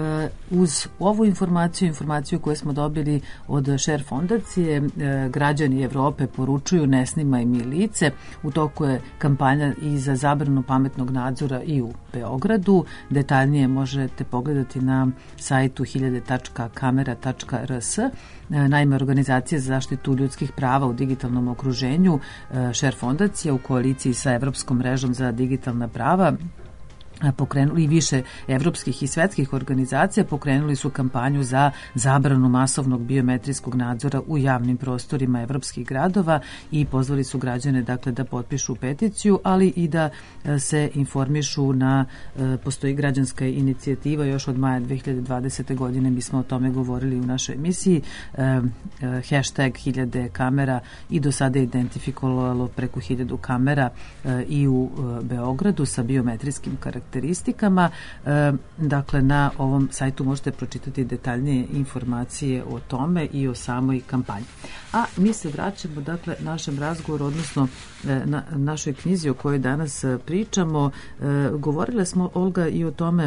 [SPEAKER 1] uz ovu informaciju, informaciju koju smo dobili od Share fondacije, građani Evrope poručuju ne snimaj mi lice. U toku je kampanja i za zabranu pametnog nadzora i u Beogradu. Detaljnije možete pogledati na sajtu hiljade tačka kamera tačka r s. Naime, organizacija za zaštitu ljudskih prava u digitalnom okruženju Share fondacija u koaliciji sa Evropskom mrežom za digitalna prava pokrenuli i više evropskih i svetskih organizacija pokrenuli su kampanju za zabranu masovnog biometrijskog nadzora u javnim prostorima evropskih gradova i pozvali su građane, dakle, da potpišu peticiju, ali i da se informišu na, postoji građanska inicijativa još od maja dve hiljade dvadesete godine, mi smo o tome govorili u našoj emisiji, hashtag hiljade kamera, i do sada je identifikovalo preko hiljadu kamera i u Beogradu sa biometrijskim karakteristikama. karakteristikama. E, dakle, na ovom sajtu možete pročitati detaljnije informacije o tome i o samoj kampanji. A mi se vraćamo, dakle, našem razgovoru, odnosno e, na našoj knjizi o kojoj danas pričamo. E, govorile smo, Olga, i o tome,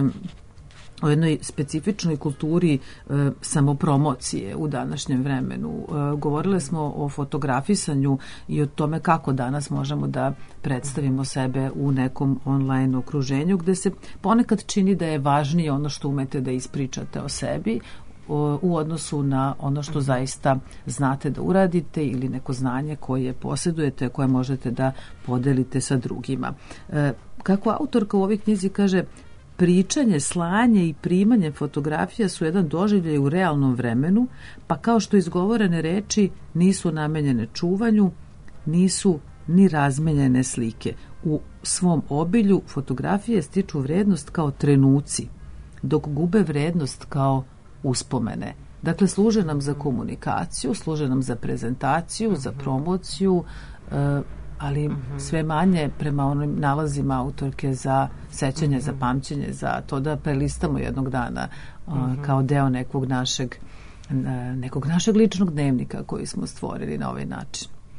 [SPEAKER 1] o jednoj specifičnoj kulturi e, samopromocije u današnjem vremenu. E, govorile smo o fotografisanju i o tome kako danas možemo da predstavimo sebe u nekom online okruženju, gde se ponekad čini da je važnije ono što umete da ispričate o sebi o, u odnosu na ono što zaista znate da uradite ili neko znanje koje posjedujete, koje možete da podelite sa drugima. E, kako autorka u ovoj knjizi kaže, pričanje, slanje i primanje fotografija su jedan doživljaj u realnom vremenu, pa kao što izgovorene reči nisu namenjene čuvanju, nisu ni razmenjene slike. U svom obilju fotografije stiču vrednost kao trenuci, dok gube vrednost kao uspomene. Dakle, služe nam za komunikaciju, služe nam za prezentaciju, za promociju, e, ali mm-hmm. sve manje prema onim nalazima autorke za sećanje, mm-hmm. za pamćenje, za to da prelistamo jednog dana mm-hmm. kao deo nekog našeg, nekog našeg ličnog dnevnika koji smo stvorili na ovaj način.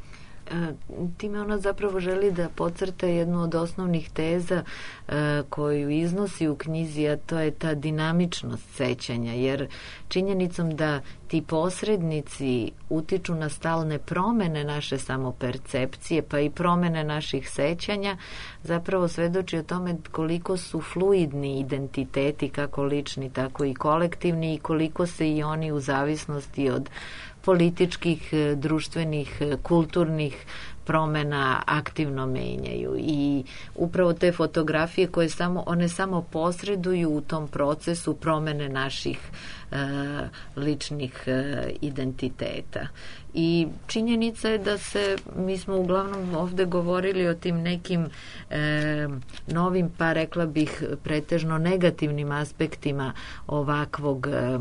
[SPEAKER 5] time ona zapravo želi da podcrta jednu od osnovnih teza koju iznosi u knjizi, a to je ta dinamičnost sećanja, jer činjenicom da ti posrednici utiču na stalne promene naše samopercepcije, pa i promene naših sećanja, zapravo svedoči o tome koliko su fluidni identiteti, kako lični, tako i kolektivni, i koliko se i oni u zavisnosti od političkih, društvenih, kulturnih promena aktivno menjaju. I upravo te fotografije koje samo, one samo posreduju u tom procesu promene naših e, ličnih e, identiteta. I činjenica je da se, mi smo uglavnom ovde govorili o tim nekim e, novim, pa rekla bih pretežno negativnim aspektima ovakvog e,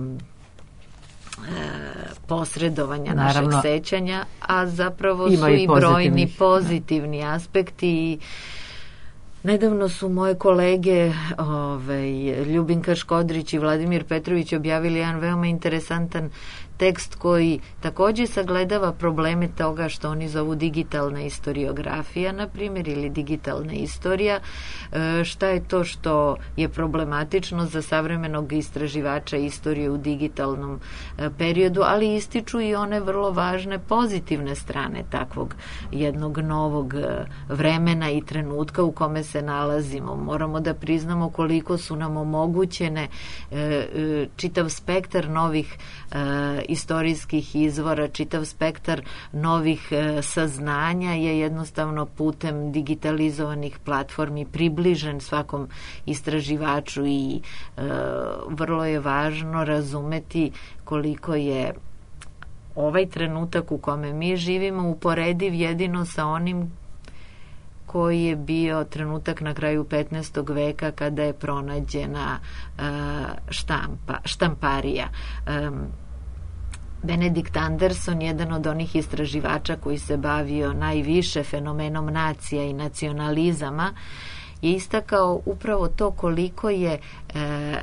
[SPEAKER 5] posredovanja Naravno, našeg sećanja, a zapravo su i, i brojni pozitivni aspekti. I nedavno su moje kolege ovaj, Ljubinka Škodrić i Vladimir Petrović objavili jedan veoma interesantan tekst koji takođe sagledava probleme toga što oni zovu digitalna istoriografija, na primjer, ili digitalna istorija. E, šta je to što je problematično za savremenog istraživača istorije u digitalnom e, periodu, ali ističu i one vrlo važne pozitivne strane takvog jednog novog e, vremena i trenutka u kome se nalazimo. Moramo da priznamo koliko su nam omogućene e, e, čitav spektar novih e, istorijskih izvora, čitav spektar novih e, saznanja je jednostavno putem digitalizovanih platformi približen svakom istraživaču i e, vrlo je važno razumeti koliko je ovaj trenutak u kome mi živimo uporediv jedino sa onim koji je bio trenutak na kraju petnaestog veka kada je pronađena e, štampa, štamparija. E, Benedikt Anderson, jedan od onih istraživača koji se bavio najviše fenomenom nacija i nacionalizama, je istakao upravo to koliko je e, e,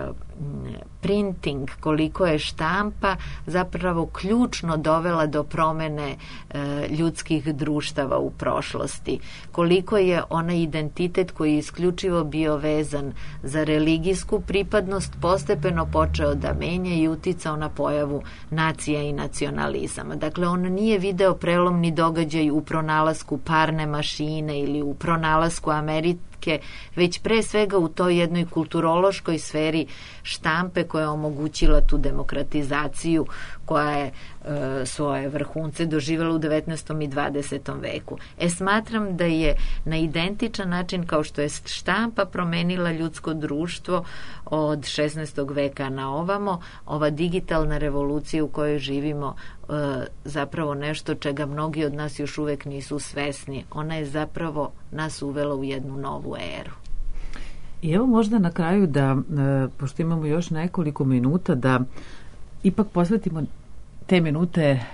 [SPEAKER 5] printing, koliko je štampa zapravo ključno dovela do promene e, ljudskih društava u prošlosti. Koliko je onaj identitet koji je isključivo bio vezan za religijsku pripadnost postepeno počeo da menja i uticao na pojavu nacija i nacionalizama. Dakle, on nije video prelomni događaj u pronalasku parne mašine ili u pronalasku Amerike, već pre svega u toj jednoj kulturološkoj sferi štampe koja je omogućila tu demokratizaciju koja je e, svoje vrhunce doživjela u devetnaestom i dvadesetom veku. E, smatram da je na identičan način kao što je štampa promenila ljudsko društvo od šesnaestog veka na ovamo, ova digitalna revolucija u kojoj živimo e, zapravo nešto čega mnogi od nas još uvek nisu svesni. Ona je zapravo nas uvela u jednu novu eru.
[SPEAKER 1] I evo možda na kraju da, e, pošto imamo još nekoliko minuta, da ipak posvetimo te minute e,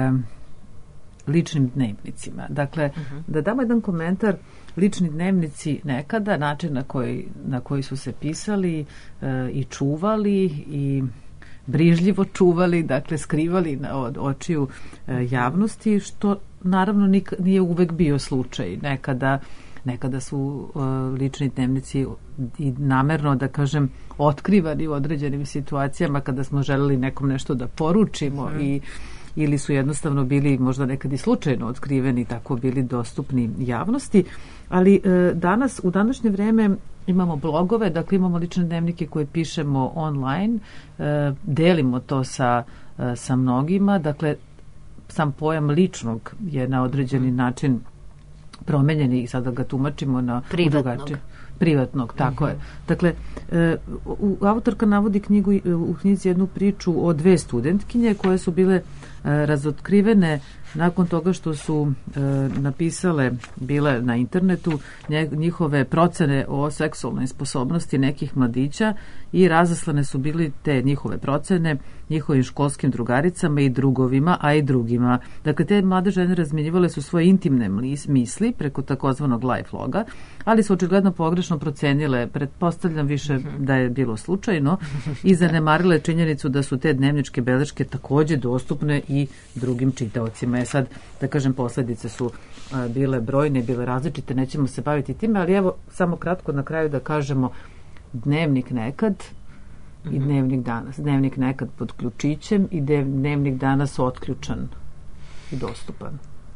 [SPEAKER 1] ličnim dnevnicima. Dakle, uh-huh. da damo jedan komentar. Lični dnevnici nekada, način na koji, na koji su se pisali e, i čuvali i brižljivo čuvali, dakle skrivali od očiju e, javnosti, što naravno nik, nije uvek bio slučaj. Nekada Nekada su uh, lični dnevnici i namerno, da kažem, otkrivani u određenim situacijama kada smo želeli nekom nešto da poručimo mm. i ili su jednostavno bili možda nekad i slučajno otkriveni, tako bili dostupni javnosti. Ali uh, danas, u današnje vreme imamo blogove, dakle imamo lične dnevnike koje pišemo online, uh, delimo to sa, uh, sa mnogima, dakle sam pojam ličnog je na određeni mm. način promenjeni i sada ga tumačimo na
[SPEAKER 5] privatnog.
[SPEAKER 1] Privatnog, tako uh-huh. je. Dakle, e, u, autorka navodi knjigu, u knjizi jednu priču o dve studentkinje koje su bile e, razotkrivene nakon toga što su e, napisale, bile na internetu, njihove procene o seksualnoj sposobnosti nekih mladića i razaslane su bili te njihove procene njihovim školskim drugaricama i drugovima, a i drugima. Dakle, te mlade žene razmjenjivale su svoje intimne misli preko takozvanog life loga, ali su očigledno pogrešno procenile, pretpostavljam više da je bilo slučajno, i zanemarile činjenicu da su te dnevničke beleške takođe dostupne i drugim čitaocima. Je sad, da kažem, posledice su a, bile brojne, bile različite, nećemo se baviti time, ali evo, samo kratko na kraju da kažemo dnevnik nekad i dnevnik danas. Dnevnik nekad pod ključićem i dnevnik danas otključan i dostupan.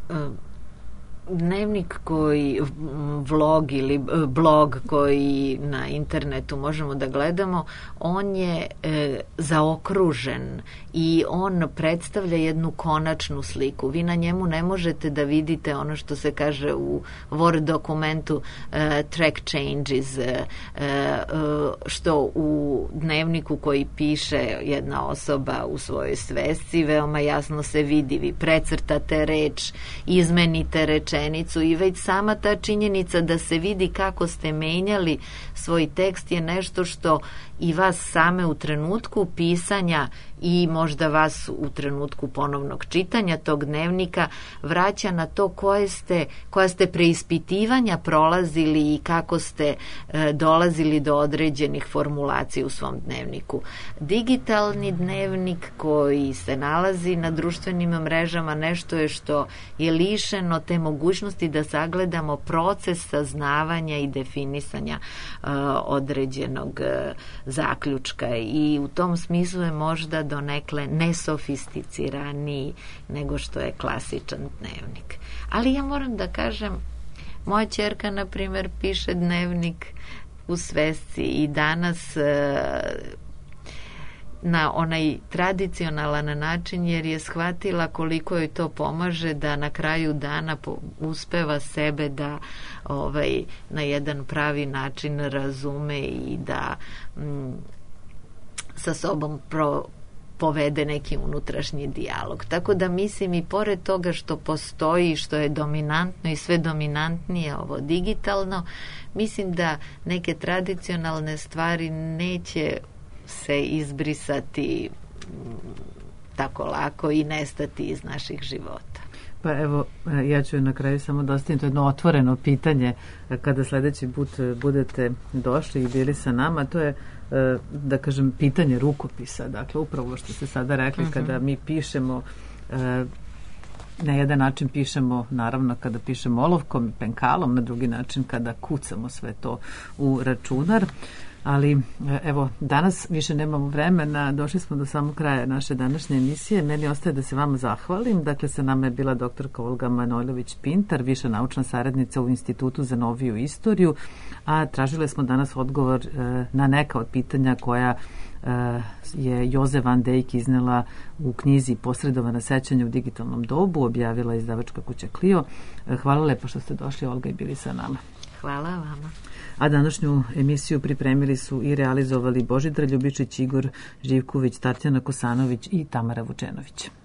[SPEAKER 5] Dnevnik koji, vlog ili blog koji na internetu možemo da gledamo, on je e, zaokružen i on predstavlja jednu konačnu sliku. Vi na njemu ne možete da vidite ono što se kaže u Word dokumentu e, track changes, e, e, što u dnevniku koji piše jedna osoba u svojoj svesci veoma jasno se vidi. Vi precrtate reč, izmenite reč i već sama ta činjenica da se vidi kako ste menjali svoj tekst je nešto što i vas same u trenutku pisanja i možda vas u trenutku ponovnog čitanja tog dnevnika vraća na to koje ste, koja ste preispitivanja prolazili i kako ste e, dolazili do određenih formulacija u svom dnevniku. Digitalni dnevnik koji se nalazi na društvenim mrežama nešto je što je lišeno te mogućnosti da sagledamo proces saznavanja i definisanja e, određenog e, zaključka i u tom smislu je možda donekle nesofisticiraniji nego što je klasičan dnevnik. Ali ja moram da kažem, moja ćerka, na primjer, piše dnevnik u svesci i danas e, na onaj tradicionalan način, jer je shvatila koliko joj to pomaže da na kraju dana uspeva sebe da ovaj, na jedan pravi način razume i da mm, sa sobom pro, povede neki unutrašnji dijalog. Tako da mislim i pored toga što postoji, što je dominantno i sve dominantnije ovo digitalno, mislim da neke tradicionalne stvari neće se izbrisati tako lako i nestati iz naših života.
[SPEAKER 1] Pa evo, ja ću na kraju samo dostaviti jedno otvoreno pitanje kada sledeći put budete došli i bili sa nama, to je, da kažem, pitanje rukopisa. Dakle, upravo što ste sada rekli, uh-huh. kada mi pišemo, na jedan način pišemo, naravno kada pišemo olovkom, penkalom, na drugi način kada kucamo sve to u računar. Ali evo, danas više nemamo vremena, došli smo do samog kraja naše današnje emisije. Meni ostaje da se vama zahvalim. Dakle, sa nama je bila doktorka Olga Manojlović-Pintar, viša naučna saradnica u Institutu za noviju istoriju, a tražile smo danas odgovor e, na neka od pitanja koja e, je Joze van Dijk iznela u knjizi Posredovana sećanja u digitalnom dobu, objavila izdavačka kuća Clio. E, hvala lepo što ste došli, Olga, i bili sa nama.
[SPEAKER 5] Hvala vama.
[SPEAKER 1] A današnju emisiju pripremili su i realizovali Božidar Ljubičić, Igor Živković, Tatjana Kosanović i Tamara Vučenović.